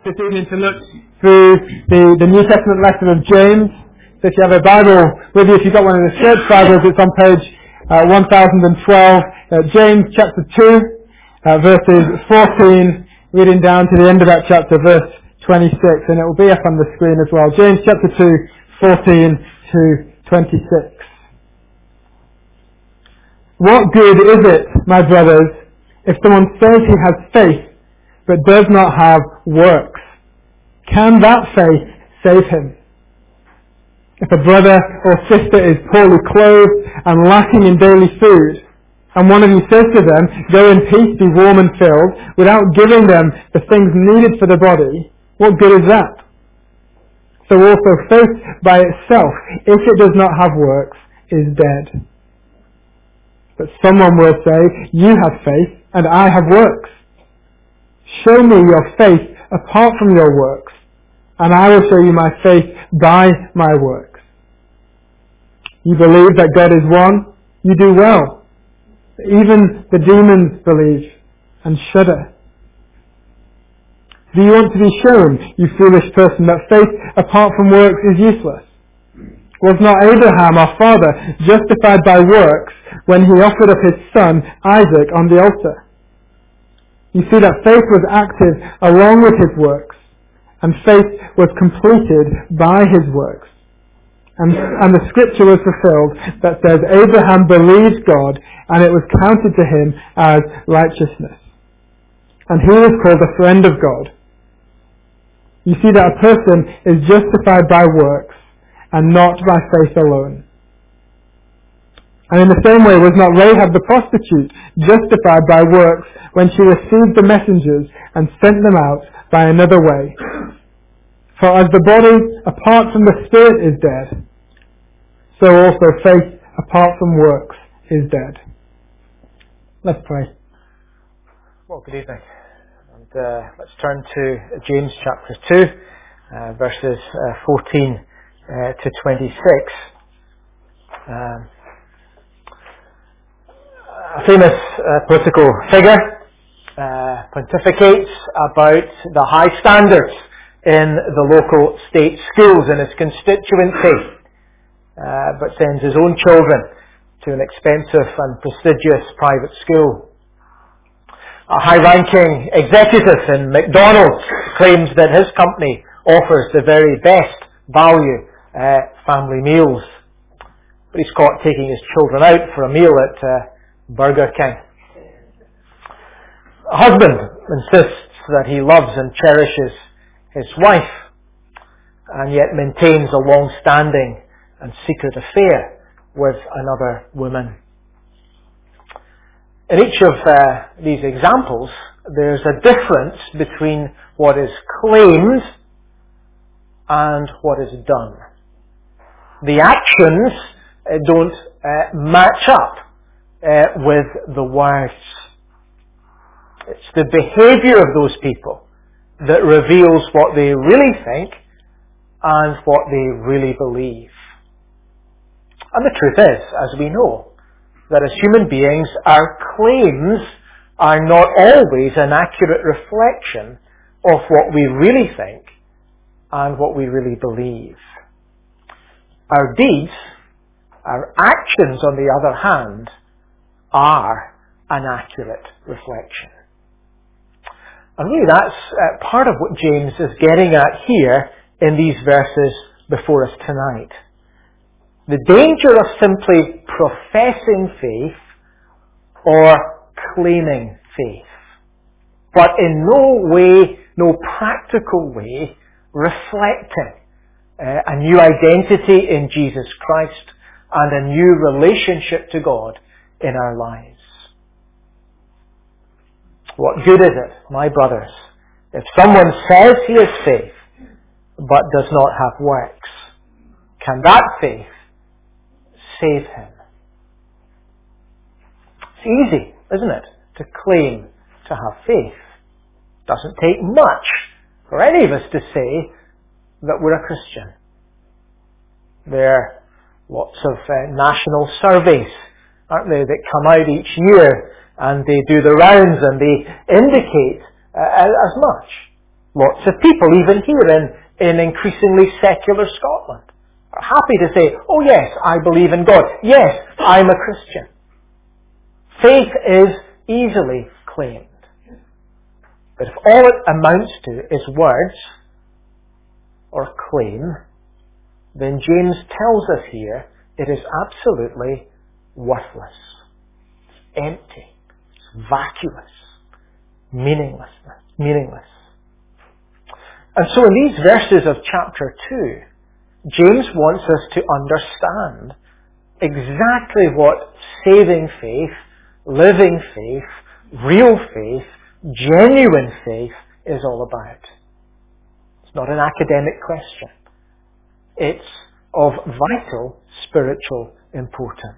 This evening to look through the New Testament letter of James. So if you have a Bible with you, if you've got one of the church Bibles, it's on page 1012. James chapter 2, verses 14, reading down to the end of that chapter, verse 26, and it will be up on the screen as well. James chapter 2, 14 to 26. What good is it, my brothers, if someone says he has faith, but does not have works? Can that faith save him? If a brother or sister is poorly clothed and lacking in daily food, and one of you says to them, "Go in peace, be warm and filled," without giving them the things needed for the body, what good is that? So also faith by itself, if it does not have works, is dead. But someone will say, "You have faith, and I have works. Show me your faith apart from your works, and I will show you my faith by my works. You believe that God is one? You do well. Even the demons believe and shudder. Do you want to be shown, you foolish person, that faith apart from works is useless? Was not Abraham, our father, justified by works when he offered up his son Isaac on the altar? You see that faith was active along with his works, and faith was completed by his works. And the scripture was fulfilled that says, Abraham believed God, and it was counted to him as righteousness. And he was called a friend of God. You see that a person is justified by works, and not by faith alone. And in the same way was not Rahab the prostitute justified by works when she received the messengers and sent them out by another way? For as the body apart from the spirit is dead, so also faith apart from works is dead. Let's pray. Well, good evening. And let's turn to James chapter 2, verses 14 to 26. A famous political figure pontificates about the high standards in the local state schools in his constituency, but sends his own children to an expensive and prestigious private school. A high-ranking executive in McDonald's claims that his company offers the very best value family meals, but he's caught taking his children out for a meal at Burger King. A husband insists that he loves and cherishes his wife, and yet maintains a long-standing and secret affair with another woman. In each of these examples, there's a difference between what is claimed and what is done. The actions don't match up with the words. It's the behaviour of those people that reveals what they really think and what they really believe. And the truth is, as we know, that as human beings, our claims are not always an accurate reflection of what we really think and what we really believe. Our deeds, our actions, on the other hand, are an accurate reflection. And really that's part of what James is getting at here in these verses before us tonight. The danger of simply professing faith or claiming faith, but in no way, no practical way, reflecting a new identity in Jesus Christ and a new relationship to God in our lives. What good is it, my brothers, if someone says he has faith but does not have works? Can that faith save him? It's easy, isn't it, to claim to have faith. It doesn't take much for any of us to say that we're a Christian. There are lots of national surveys, aren't they, that come out each year, and they do the rounds and they indicate as much. Lots of people, even here in increasingly secular Scotland, are happy to say, oh yes, I believe in God. Yes, I'm a Christian. Faith is easily claimed. But if all it amounts to is words or claim, then James tells us here it is absolutely worthless, empty, vacuous, meaningless. And so in these verses of chapter 2, James wants us to understand exactly what saving faith, living faith, real faith, genuine faith is all about. It's not an academic question. It's of vital spiritual importance.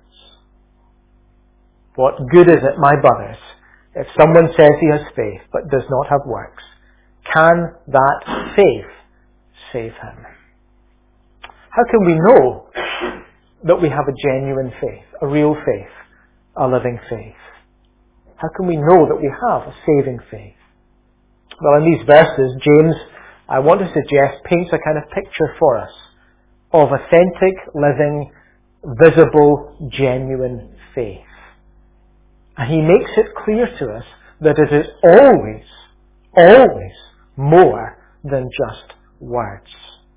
What good is it, my brothers, if someone says he has faith but does not have works? Can that faith save him? How can we know that we have a genuine faith, a real faith, a living faith? How can we know that we have a saving faith? Well, in these verses, James, I want to suggest, paints a kind of picture for us of authentic, living, visible, genuine faith. And he makes it clear to us that it is always more than just words.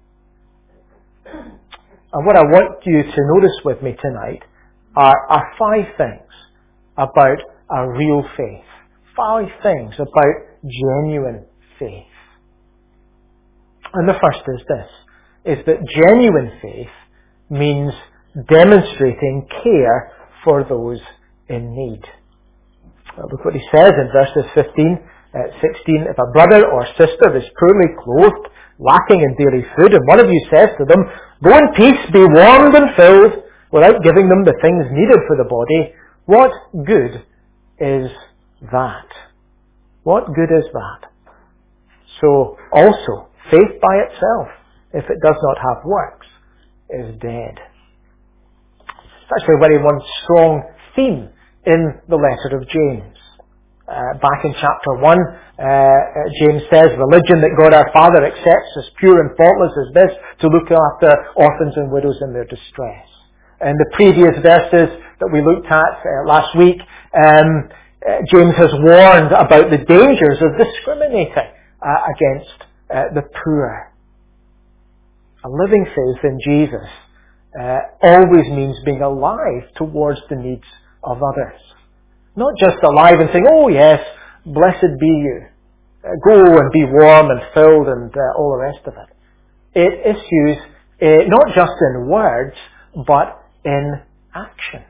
And what I want you to notice with me tonight are 5 things about a real faith. 5 things about genuine faith. And the first is this, is that genuine faith means demonstrating care for those in need. Look what he says in verses 15, 16. If a brother or sister is poorly clothed, lacking in daily food, and one of you says to them, go in peace, be warmed and filled, without giving them the things needed for the body, what good is that? What good is that? So, also, faith by itself, if it does not have works, is dead. It's actually a very one strong theme in the letter of James. Back in chapter 1, James says, religion that God our Father accepts as pure and faultless as this, to look after orphans and widows in their distress. In the previous verses that we looked at last week, James has warned about the dangers of discriminating against the poor. A living faith in Jesus always means being alive towards the needs of others. Not just alive and saying, oh yes, blessed be you. Go and be warm and filled and all the rest of it. It issues not just in words, but in action.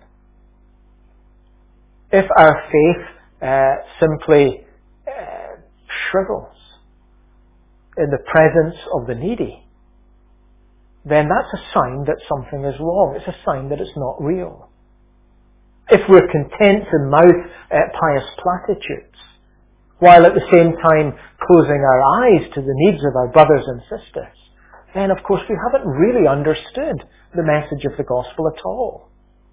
If our faith simply shrivels in the presence of the needy, then that's a sign that something is wrong. It's a sign that it's not real. If we're content to mouth pious platitudes, while at the same time closing our eyes to the needs of our brothers and sisters, then of course we haven't really understood the message of the gospel at all.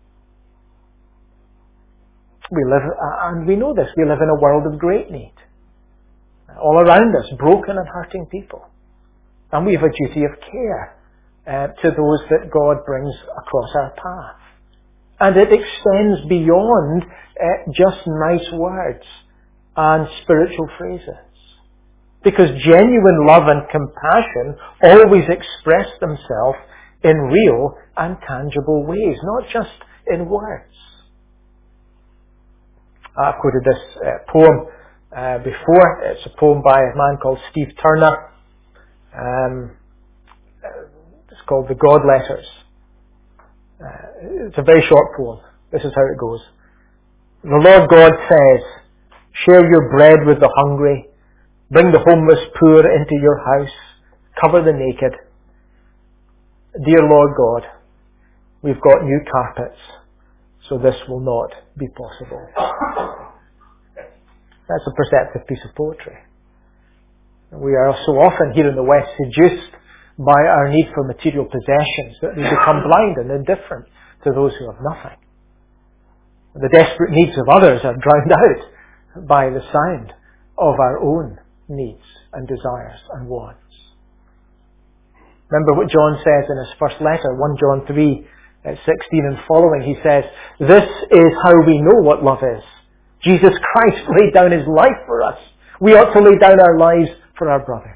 We live, and we know this, we live in a world of great need. All around us, broken and hurting people. And we have a duty of care to those that God brings across our path. And it extends beyond just nice words and spiritual phrases. Because genuine love and compassion always express themselves in real and tangible ways, not just in words. I've quoted this poem before. It's a poem by a man called Steve Turner. It's called The God Letters. It's a very short poem. This is how it goes. The Lord God says, share your bread with the hungry, bring the homeless poor into your house, cover the naked. Dear Lord God, we've got new carpets, so this will not be possible. That's a perceptive piece of poetry. We are so often here in the West seduced by our need for material possessions that we become blind and indifferent to those who have nothing. The desperate needs of others are drowned out by the sound of our own needs and desires and wants. Remember what John says in his first letter, 1 John 3, 16 and following. He says, "This is how we know what love is. Jesus Christ laid down his life for us. We ought to lay down our lives for our brothers."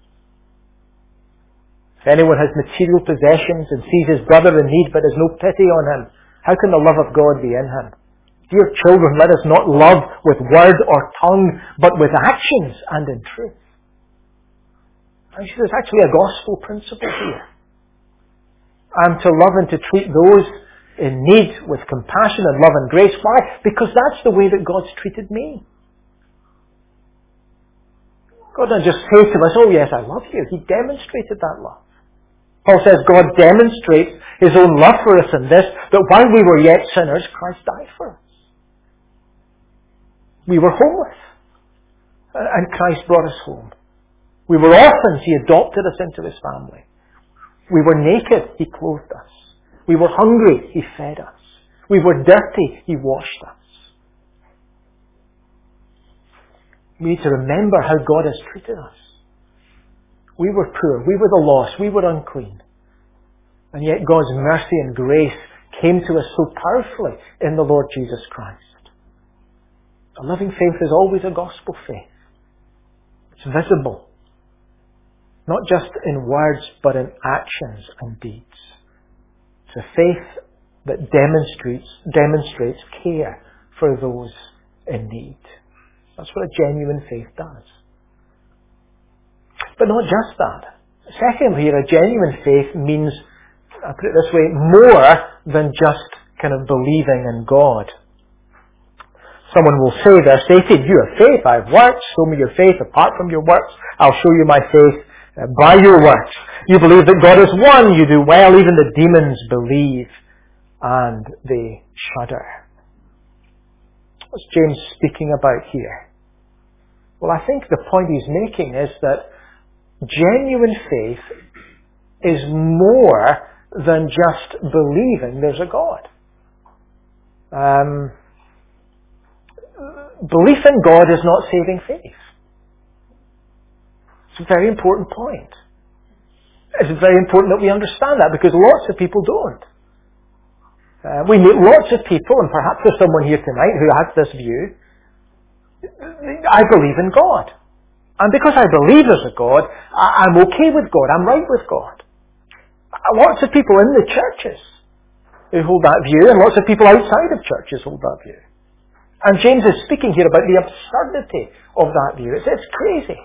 If anyone has material possessions and sees his brother in need but has no pity on him, how can the love of God be in him? Dear children, let us not love with word or tongue, but with actions and in truth. I see there's actually a gospel principle here. I'm to love and to treat those in need with compassion and love and grace. Why? Because that's the way that God's treated me. God doesn't just say to us, "Oh yes, I love you." He demonstrated that love. Paul says God demonstrates his own love for us in this, that while we were yet sinners, Christ died for us. We were homeless, and Christ brought us home. We were orphans, he adopted us into his family. We were naked, he clothed us. We were hungry, he fed us. We were dirty, he washed us. We need to remember how God has treated us. We were poor, we were the lost, we were unclean. And yet God's mercy and grace came to us so powerfully in the Lord Jesus Christ. A living faith is always a gospel faith. It's visible. Not just in words, but in actions and deeds. It's a faith that demonstrates care for those in need. That's what a genuine faith does. But not just that. Secondly, a genuine faith means, I'll put it this way, more than just kind of believing in God. Someone will say, they're stating, "You have faith, I have works, show me your faith apart from your works, I'll show you my faith by your works. You believe that God is one, you do well, even the demons believe and they shudder." What's James speaking about here? Well, I think the point he's making is that genuine faith is more than just believing there's a God. Belief in God is not saving faith. It's a very important point. It's very important that we understand that, because lots of people don't. We meet lots of people, and perhaps there's someone here tonight who has this view. I believe in God. And because I believe there's a God, I'm okay with God. I'm right with God. Lots of people in the churches who hold that view, and lots of people outside of churches hold that view. And James is speaking here about the absurdity of that view. It's crazy.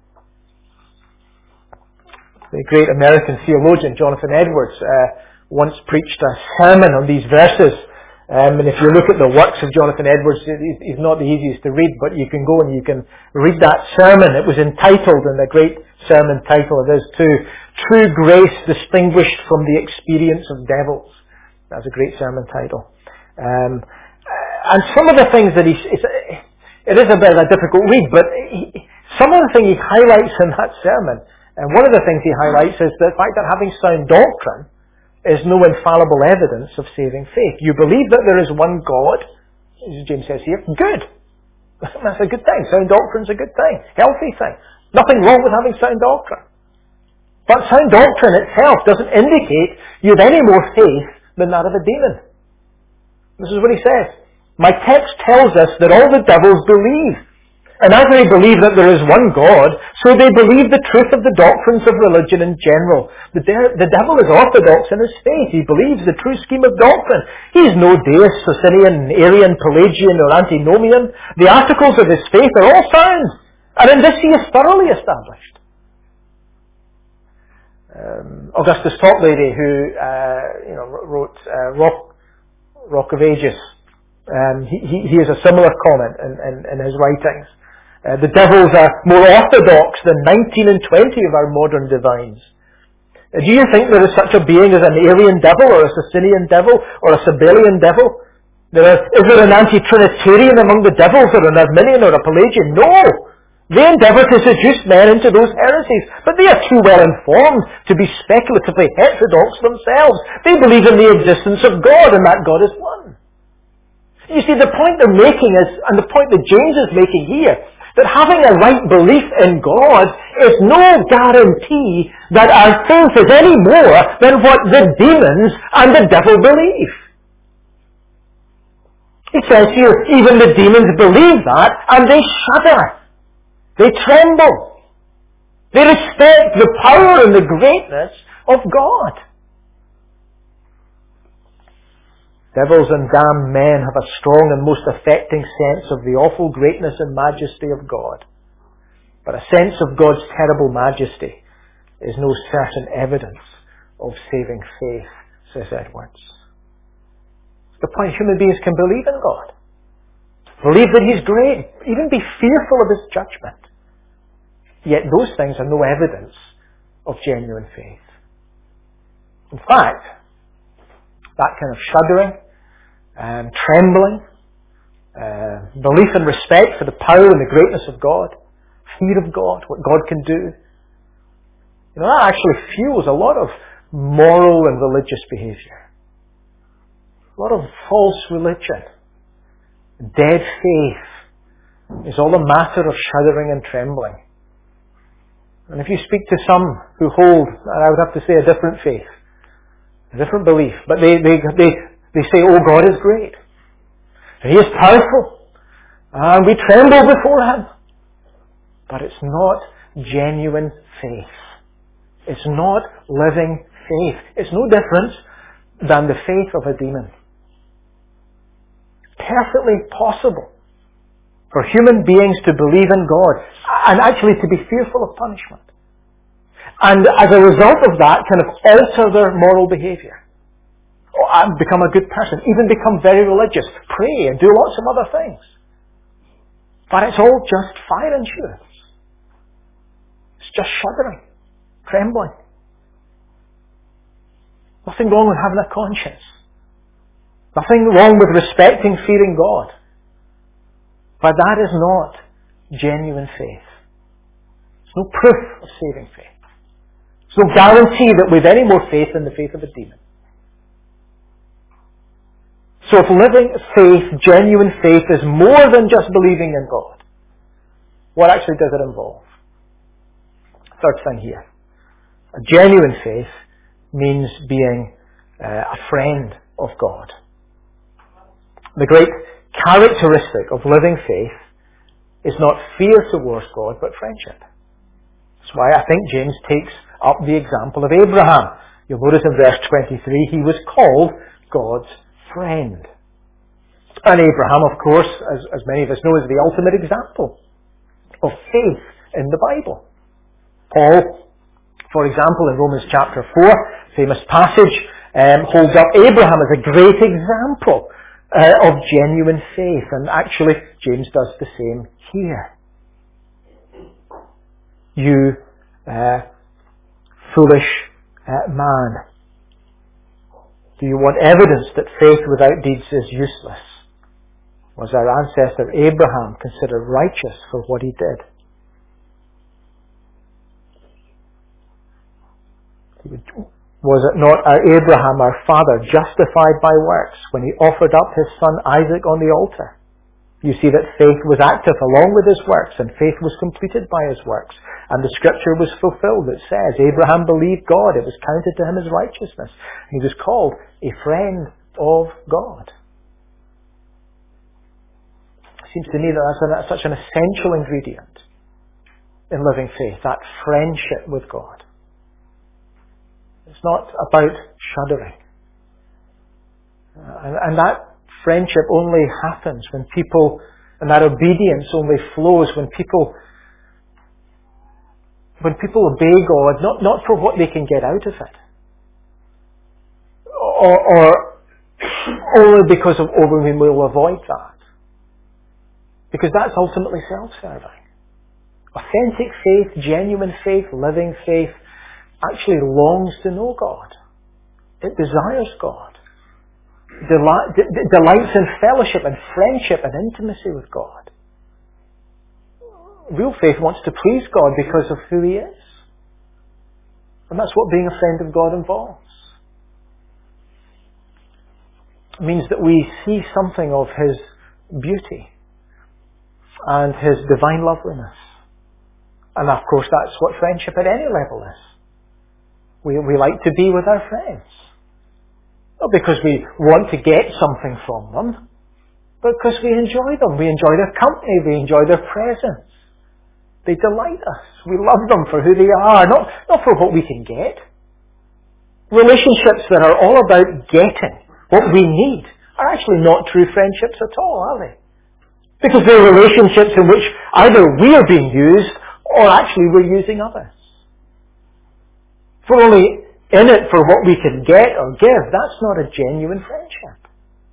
The great American theologian Jonathan Edwards once preached a sermon on these verses. And if you look at the works of Jonathan Edwards, he's not the easiest to read, but you can go and you can read that sermon. It was entitled, and the great sermon title it is too, "True Grace Distinguished from the Experience of Devils." That's a great sermon title. And some of the things that it is a bit of a difficult read, but some of the things he highlights in that sermon, and one of the things he highlights is the fact that having sound doctrine is no infallible evidence of saving faith. You believe that there is one God, as James says here, good. That's a good thing. Sound doctrine's a good thing. Healthy thing. Nothing wrong with having sound doctrine. But sound doctrine itself doesn't indicate you have any more faith than that of a demon. This is what he says. "My text tells us that all the devils believe. And as they believe that there is one God, so they believe the truth of the doctrines of religion in general. The devil is orthodox in his faith. He believes the true scheme of doctrine. He is no deist, Socinian, Arian, Pelagian, or antinomian. The articles of his faith are all sound. And in this he is thoroughly established." Augustus Toplady, who wrote Rock of Ages, he has a similar comment in his writings. The devils are more orthodox than 19 and 20 of our modern divines. Do you think there is such a being as an Arian devil, or a Socinian devil, or a Sabellian devil? Is there an anti-Trinitarian among the devils, or an Arminian, or a Pelagian? No! They endeavour to seduce men into those heresies, but they are too well informed to be speculatively heterodox themselves. They believe in the existence of God, and that God is one. You see, the point they're making is, and the point that James is making here, That having a right belief in God is no guarantee that our faith is any more than what the demons and the devil believe. He says here, even the demons believe that, and they shudder. They tremble. They respect the power and the greatness of God. Devils and damned men have a strong and most affecting sense of the awful greatness and majesty of God. But a sense of God's terrible majesty is no certain evidence of saving faith, says Edwards. The point, human beings can believe in God, believe that He's great, even be fearful of His judgment. Yet those things are no evidence of genuine faith. In fact, that kind of shuddering, trembling, belief and respect for the power and the greatness of God, fear of God, what God can do, that actually fuels a lot of moral and religious behaviour. A lot of false religion, dead faith, is all a matter of shuddering and trembling. And if you speak to some who hold, I would have to say, a different faith, a different belief, but they say, oh, God is great, and He is powerful, and we tremble before Him. But it's not genuine faith. It's not living faith. It's no different than the faith of a demon. Perfectly possible for human beings to believe in God and actually to be fearful of punishment. And as a result of that, kind of alter their moral behaviour. And become a good person, even become very religious, pray and do lots of other things. But it's all just fire insurance. It's just shuddering, trembling. Nothing wrong with having a conscience. Nothing wrong with respecting, fearing God. But that is not genuine faith. There's no proof of saving faith. There's no guarantee that we've any more faith than the faith of a demon. So if living faith, genuine faith, is more than just believing in God, what actually does it involve? Third thing here. A genuine faith means being a friend of God. The great characteristic of living faith is not fear towards God, but friendship. That's why I think James takes up the example of Abraham. You'll notice in verse 23, he was called God's friend. And Abraham, of course, as many of us know, is the ultimate example of faith in the Bible. Paul, for example, in Romans chapter 4, famous passage, holds up Abraham as a great example of genuine faith. And actually, James does the same here. You foolish man. Do you want evidence that faith without deeds is useless? Was our ancestor Abraham considered righteous for what he did? Was it not our Abraham, our father, justified by works when he offered up his son Isaac on the altar? You see that faith was active along with his works, and faith was completed by his works. And the scripture was fulfilled that says, Abraham believed God, it was counted to him as righteousness. He was called a friend of God. It seems to me that that's such an essential ingredient in living faith, that friendship with God. It's not about shuddering. And that friendship only happens when people, and that obedience only flows when people obey God, not for what they can get out of it, or only because of, we will avoid that. Because that's ultimately self-serving. Authentic faith, genuine faith, living faith, actually longs to know God. It desires God. Delights in fellowship and friendship and intimacy with God. Real faith wants to please God because of who He is. And that's what being a friend of God involves. It means that we see something of His beauty. and His divine loveliness. And of course that's what friendship at any level is. We like to be with our friends. Not because we want to get something from them, but because we enjoy them. We enjoy their company. We enjoy their presence. They delight us. We love them for who they are, not for what we can get. Relationships that are all about getting what we need are actually not true friendships at all, are they? Because they're relationships in which either we are being used or actually we're using others. If we're only in it for what we can get or give, that's not a genuine friendship.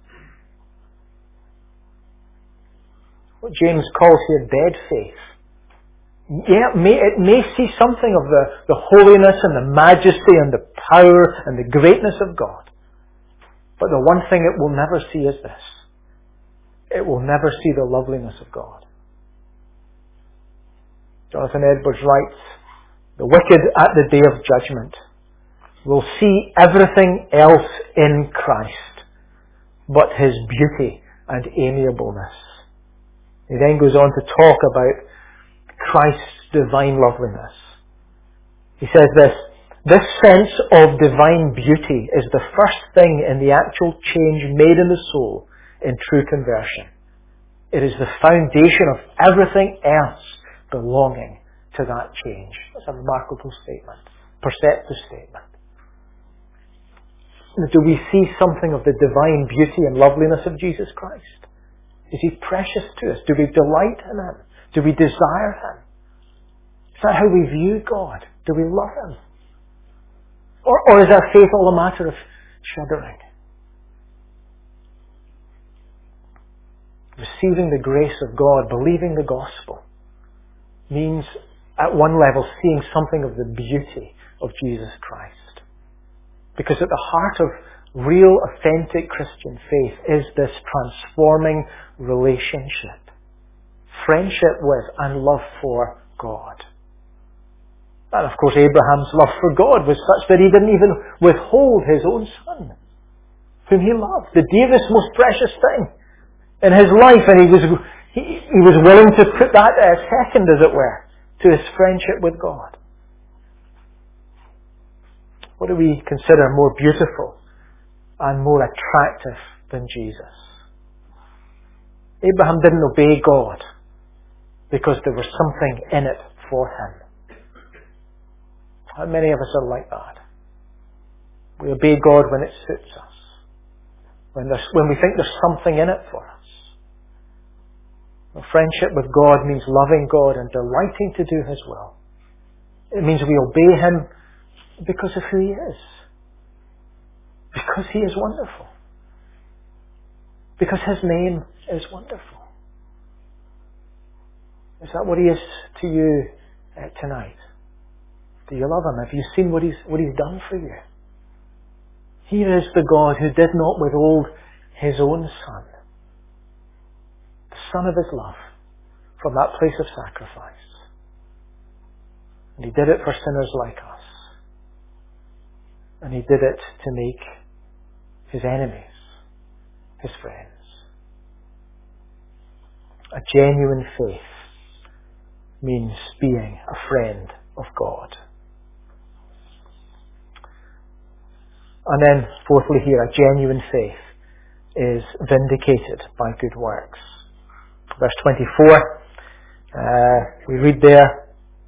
What James calls here dead faith. Yeah, it may see something of the holiness and the majesty and the power and the greatness of God. But the one thing it will never see is this. It will never see the loveliness of God. Jonathan Edwards writes, the wicked at the day of judgment will see everything else in Christ but His beauty and amiableness. He then goes on to talk about Christ's divine loveliness. He says this sense of divine beauty is the first thing in the actual change made in the soul in true conversion. It is the foundation of everything else belonging to that change. That's a remarkable statement, perceptive statement. Do we see something of the divine beauty and loveliness of Jesus Christ? Is He precious to us? Do we delight in Him? Do we desire Him? Is that how we view God? Do we love Him? Or is our faith all a matter of shuddering? Receiving the grace of God, believing the gospel, means at one level seeing something of the beauty of Jesus Christ. Because at the heart of real, authentic Christian faith is this transforming relationship. Friendship with and love for God. And of course Abraham's love for God was such that he didn't even withhold his own son, whom he loved, the dearest, most precious thing in his life, and he was willing to put that second, as it were, to his friendship with God. What do we consider more beautiful and more attractive than Jesus? Abraham didn't obey God because there was something in it for him. How many of us are like that? We obey God when it suits us, when we think there's something in it for us. Well, friendship with God means loving God and delighting to do His will. It means we obey Him because of who He is. Because He is wonderful. Because His name is wonderful. Is that what He is to you tonight? Do you love Him? Have you seen what He's done for you? He is the God who did not withhold His own Son, the Son of His love, from that place of sacrifice. And He did it for sinners like us. And He did it to make His enemies His friends. A genuine faith means being a friend of God. And then, fourthly here, a genuine faith is vindicated by good works. Verse 24, we read there,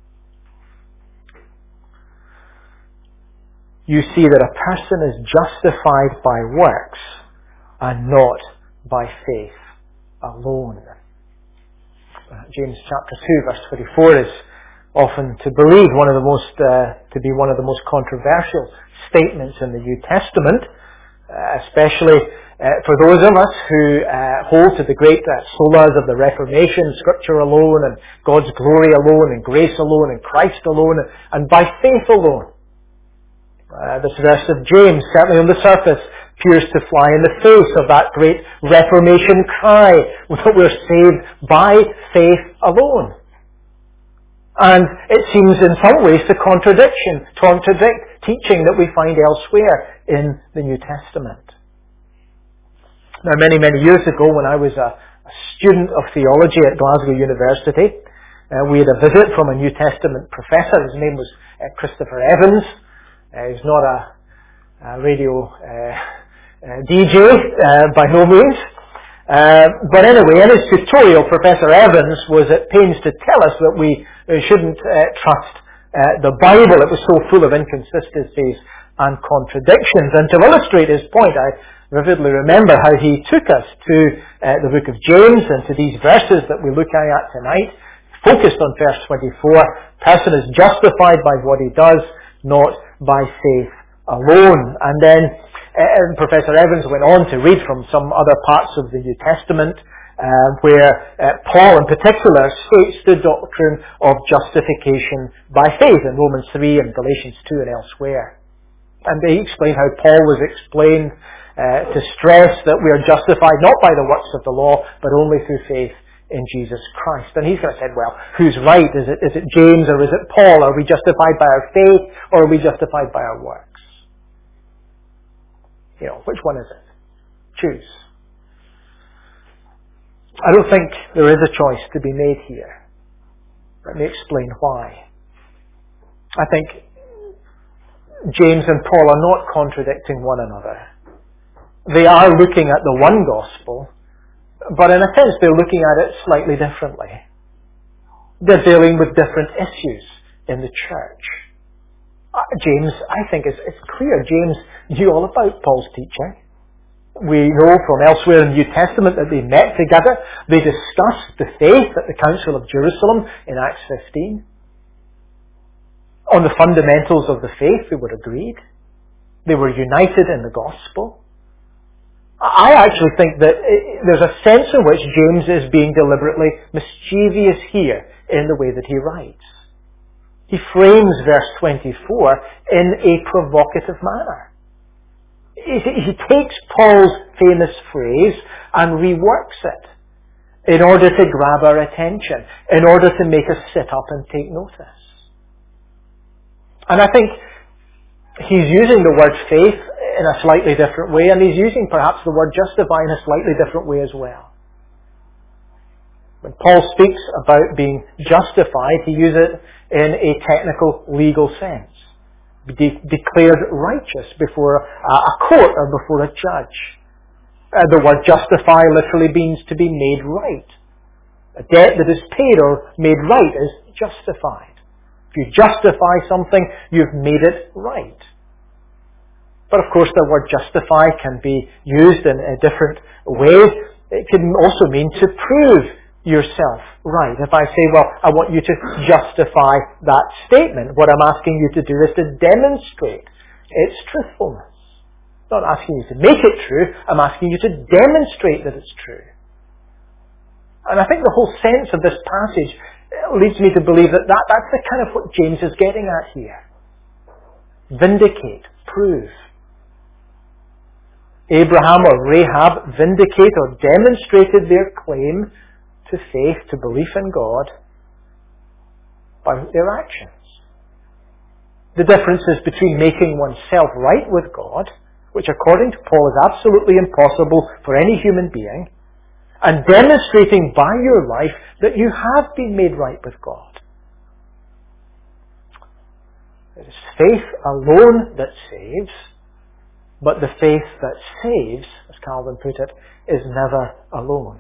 you see that a person is justified by works and not by faith alone. James chapter 2 verse 24 is often to be one of the most controversial statements in the New Testament, especially for those of us who hold to the great solas of the Reformation, Scripture alone, and God's glory alone, and grace alone, and Christ alone, and by faith alone. This verse of James, certainly on the surface, appears to fly in the face of that great Reformation cry that we're saved by faith alone. And it seems in some ways to contradict teaching that we find elsewhere in the New Testament. Now, many, many years ago, when I was a student of theology at Glasgow University. We had a visit from a New Testament professor. His name was Christopher Evans. He's not a radio DJ by no means. But anyway, in his tutorial, Professor Evans was at pains to tell us that we shouldn't trust the Bible. It was so full of inconsistencies and contradictions. And to illustrate his point, I vividly remember how he took us to the book of James and to these verses that we're looking at tonight, focused on verse 24. Person is justified by what he does, not by faith alone. And then Professor Evans went on to read from some other parts of the New Testament where Paul in particular states the doctrine of justification by faith in Romans 3 and Galatians 2 and elsewhere. And they explained how Paul was explained to stress that we are justified not by the works of the law, but only through faith in Jesus Christ. And he's going to say, well, who's right? Is it James or is it Paul? Are we justified by our faith or are we justified by our works? You know, which one is it? Choose. I don't think there is a choice to be made here. Let me explain why. I think James and Paul are not contradicting one another. They are looking at the one gospel, but in a sense they're looking at it slightly differently. They're dealing with different issues in the church. James, I think it's clear, James knew all about Paul's teaching. We know from elsewhere in the New Testament that they met together. They discussed the faith at the Council of Jerusalem in Acts 15. On the fundamentals of the faith, they were agreed. They were united in the gospel. I actually think that there's a sense in which James is being deliberately mischievous here in the way that he writes. He frames verse 24 in a provocative manner. He takes Paul's famous phrase and reworks it in order to grab our attention, in order to make us sit up and take notice. And I think he's using the word faith in a slightly different way, and he's using perhaps the word justify in a slightly different way as well. When Paul speaks about being justified, he uses it in a technical, legal sense. Declared righteous before a court or before a judge. The word justify literally means to be made right. A debt that is paid or made right is justified. If you justify something, you've made it right. But of course the word justify can be used in a different way. It can also mean to prove yourself right. If I say, well, I want you to justify that statement, what I'm asking you to do is to demonstrate its truthfulness. I'm not asking you to make it true, I'm asking you to demonstrate that it's true. And I think the whole sense of this passage leads me to believe that that's the kind of what James is getting at here. Vindicate, prove. Abraham or Rahab vindicate or demonstrated their claim to faith, to belief in God, by their actions. The difference is between making oneself right with God, which according to Paul is absolutely impossible for any human being, and demonstrating by your life that you have been made right with God. It is faith alone that saves, but the faith that saves, as Calvin put it, is never alone.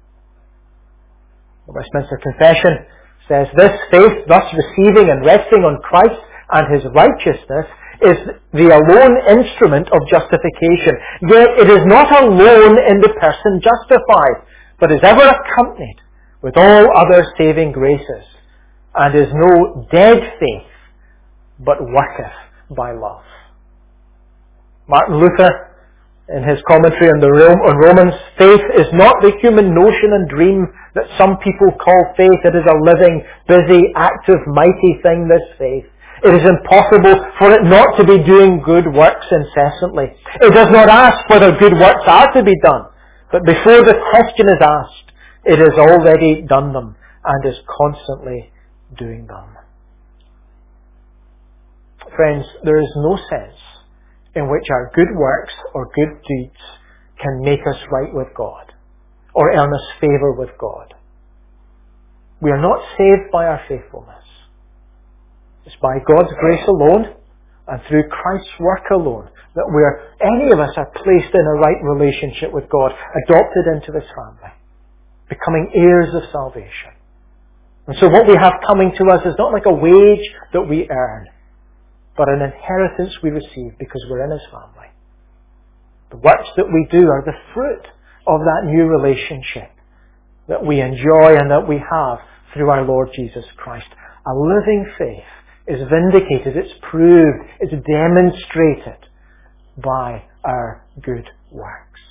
The Westminster Confession says this: faith, thus receiving and resting on Christ and His righteousness, is the alone instrument of justification. Yet it is not alone in the person justified, but is ever accompanied with all other saving graces, and is no dead faith, but worketh by love. Martin Luther, in his commentary on Romans, faith is not the human notion and dream that some people call faith. It is a living, busy, active, mighty thing, this faith. It is impossible for it not to be doing good works incessantly. It does not ask whether good works are to be done, but before the question is asked, it has already done them and is constantly doing them. Friends, there is no sense in which our good works or good deeds can make us right with God. or earn us favour with God. We are not saved by our faithfulness. It's by God's grace alone and through Christ's work alone that any of us are placed in a right relationship with God, adopted into His family, becoming heirs of salvation. And so what we have coming to us is not like a wage that we earn, but an inheritance we receive because we're in His family. The works that we do are the fruit of that new relationship that we enjoy and that we have through our Lord Jesus Christ. A living faith is vindicated, it's proved, it's demonstrated by our good works.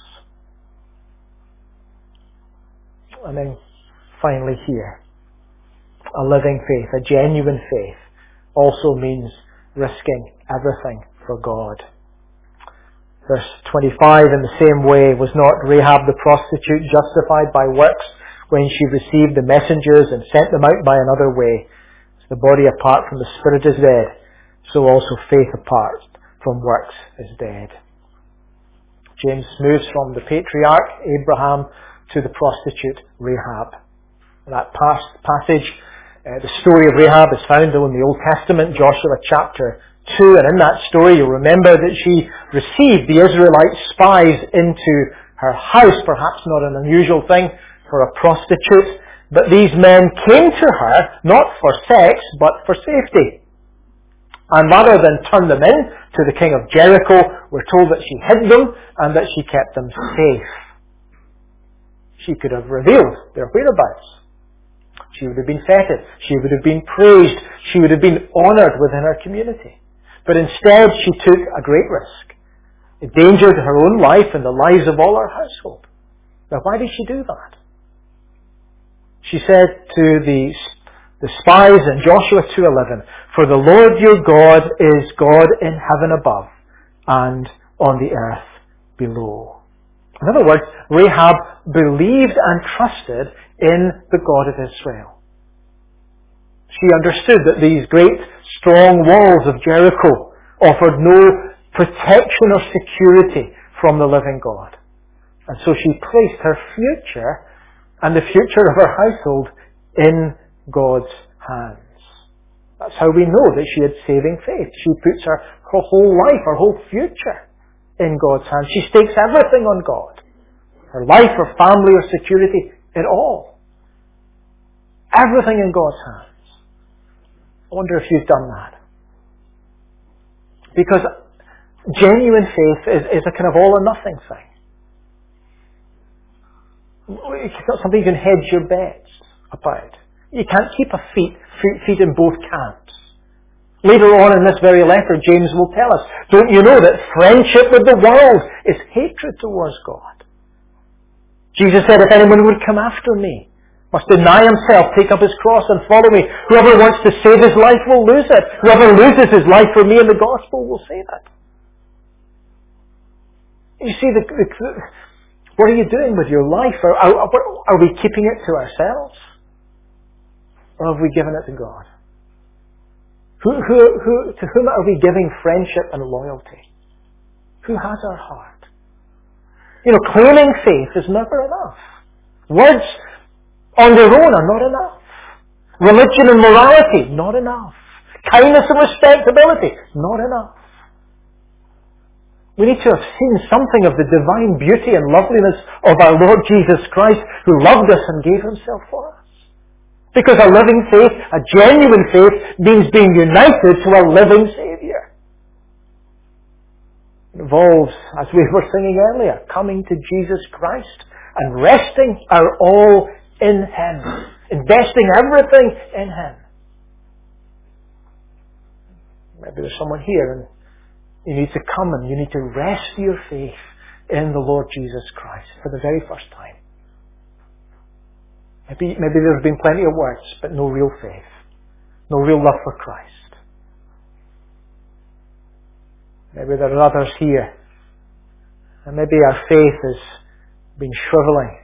And then finally here, a living faith, a genuine faith, also means risking everything for God. Verse 25, in the same way, was not Rahab the prostitute justified by works when she received the messengers and sent them out by another way? As the body apart from the spirit is dead, so also faith apart from works is dead. James moves from the patriarch Abraham to the prostitute Rahab. That passage, the story of Rahab, is found in the Old Testament, Joshua chapter 2, and in that story you'll remember that she received the Israelite spies into her house, perhaps not an unusual thing for a prostitute, but these men came to her not for sex but for safety. And rather than turn them in to the king of Jericho, we're told that she hid them and that she kept them safe. She could have revealed their whereabouts. She would have been feted. She would have been praised. She would have been honoured within her community. But instead she took a great risk. Endangered her own life and the lives of all her household. Now why did she do that? She said to the spies in Joshua 2:11, "For the Lord your God is God in heaven above and on the earth below." In other words, Rahab believed and trusted in the God of Israel. She understood that these great strong walls of Jericho offered no protection or security from the living God. And so she placed her future and the future of her household in God's hands. That's how we know that she had saving faith. She puts her whole life, her whole future in God's hands. She stakes everything on God. Her life, her family, her security, it all. Everything in God's hands. I wonder if you've done that. Because genuine faith is a kind of all or nothing thing. It's not something you can hedge your bets about. You can't keep feet in both camps. Later on in this very letter, James will tell us, don't you know that friendship with the world is hatred towards God? Jesus said, if anyone would come after me, must deny himself, take up his cross and follow me. Whoever wants to save his life will lose it. Whoever loses his life for me and the gospel will save it. You see, what are you doing with your life? Are we keeping it to ourselves? Or have we given it to God? To whom are we giving friendship and loyalty? Who has our heart? Claiming faith is never enough. Words on their own are not enough. Religion and morality, not enough. Kindness and respectability, not enough. We need to have seen something of the divine beauty and loveliness of our Lord Jesus Christ, who loved us and gave himself for us. Because a living faith, a genuine faith, means being united to a living Saviour. It involves, as we were singing earlier, coming to Jesus Christ and resting our all in Him. Investing everything in Him. Maybe there's someone here and you need to come and you need to rest your faith in the Lord Jesus Christ for the very first time. Maybe there's been plenty of words, but no real faith. No real love for Christ. Maybe there are others here. And maybe our faith has been shriveling.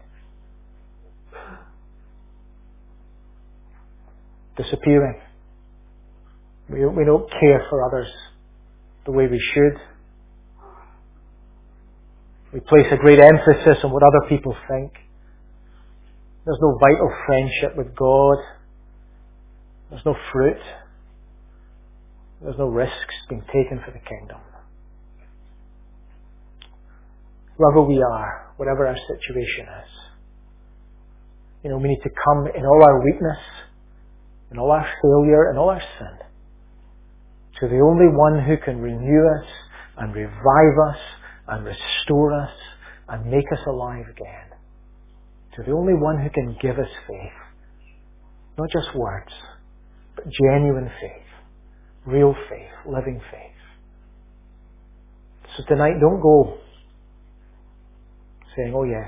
Disappearing. We don't care for others the way we should. We place a great emphasis on what other people think. There's no vital friendship with God. There's no fruit. There's no risks being taken for the kingdom. Whoever we are, whatever our situation is, we need to come in all our weakness, in all our failure, in all our sin, to the only one who can renew us and revive us and restore us and make us alive again. To the only one who can give us faith. Not just words, but genuine faith. Real faith, living faith. So tonight, don't go saying, oh yes,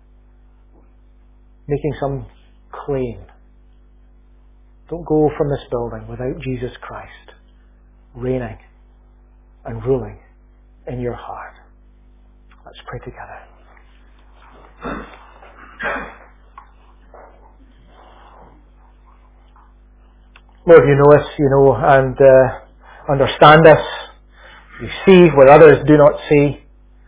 making some claim. Don't go from this building without Jesus Christ reigning and ruling in your heart. Let's pray together. Lord, you know us, and understand us. You see where others do not see.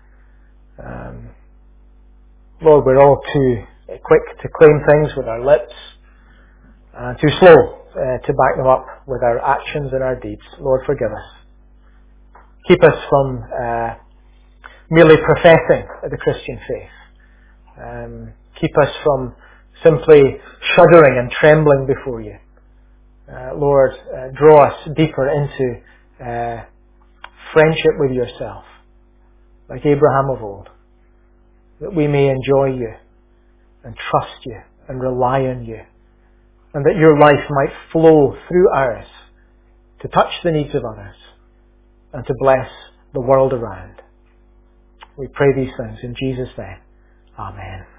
Lord, we're all too quick to claim things with our lips, and too slow to back them up with our actions and our deeds. Lord, forgive us. Keep us from merely professing the Christian faith. Keep us from simply shuddering and trembling before you. Lord, draw us deeper into friendship with yourself, like Abraham of old, that we may enjoy you and trust you and rely on you, and that your life might flow through ours to touch the needs of others and to bless the world around. We pray these things in Jesus' name. Amen.